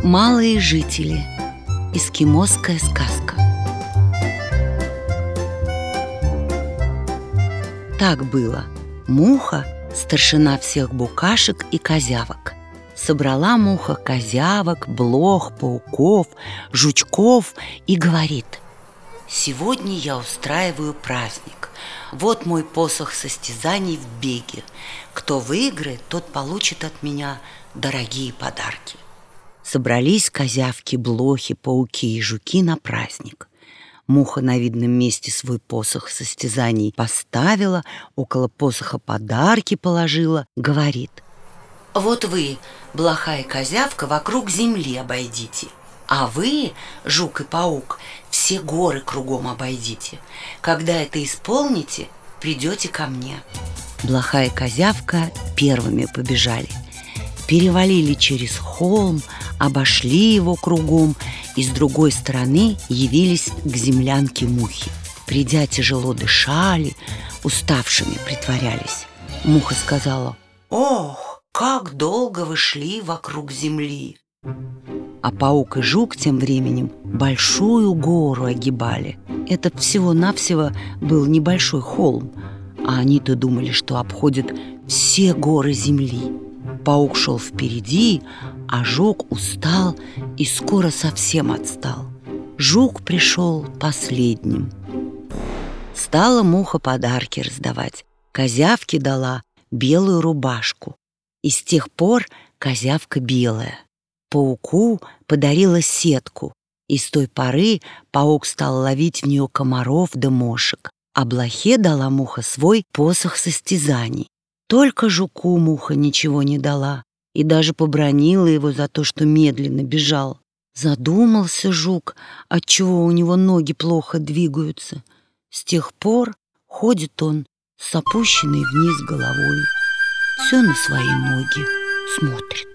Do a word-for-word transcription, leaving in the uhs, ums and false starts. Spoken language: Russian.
Малые жители. Эскимосская сказка. Так было. Муха – старшина всех букашек и козявок. Собрала муха козявок, блох, пауков, жучков и говорит: «Сегодня я устраиваю праздник. Вот мой посох состязаний в беге. Кто выиграет, тот получит от меня дорогие подарки». Собрались козявки, блохи, пауки и жуки на праздник. Муха на видном месте свой посох состязаний поставила, около посоха подарки положила, говорит: «Вот вы, блоха и козявка, вокруг земли обойдите, а вы, жук и паук, все горы кругом обойдите. Когда это исполните, придете ко мне». Блоха и козявка первыми побежали. Перевалили через холм, обошли его кругом и с другой стороны явились к землянке мухи. Придя, тяжело дышали, уставшими притворялись. Муха сказала: «Ох, как долго вы шли вокруг земли!» А паук и жук тем временем большую гору огибали. Это всего-навсего был небольшой холм, а они-то думали, что обходят все горы земли. Паук шел впереди, а жук устал и скоро совсем отстал. Жук пришел последним. Стала муха подарки раздавать. Козявке дала белую рубашку, и с тех пор козявка белая. Пауку подарила сетку, и с той поры паук стал ловить в нее комаров да мошек, а блохе дала муха свой посох состязаний. Только жуку муха ничего не дала и даже побранила его за то, что медленно бежал. Задумался жук, отчего у него ноги плохо двигаются. С тех пор ходит он с опущенной вниз головой, все на свои ноги смотрит.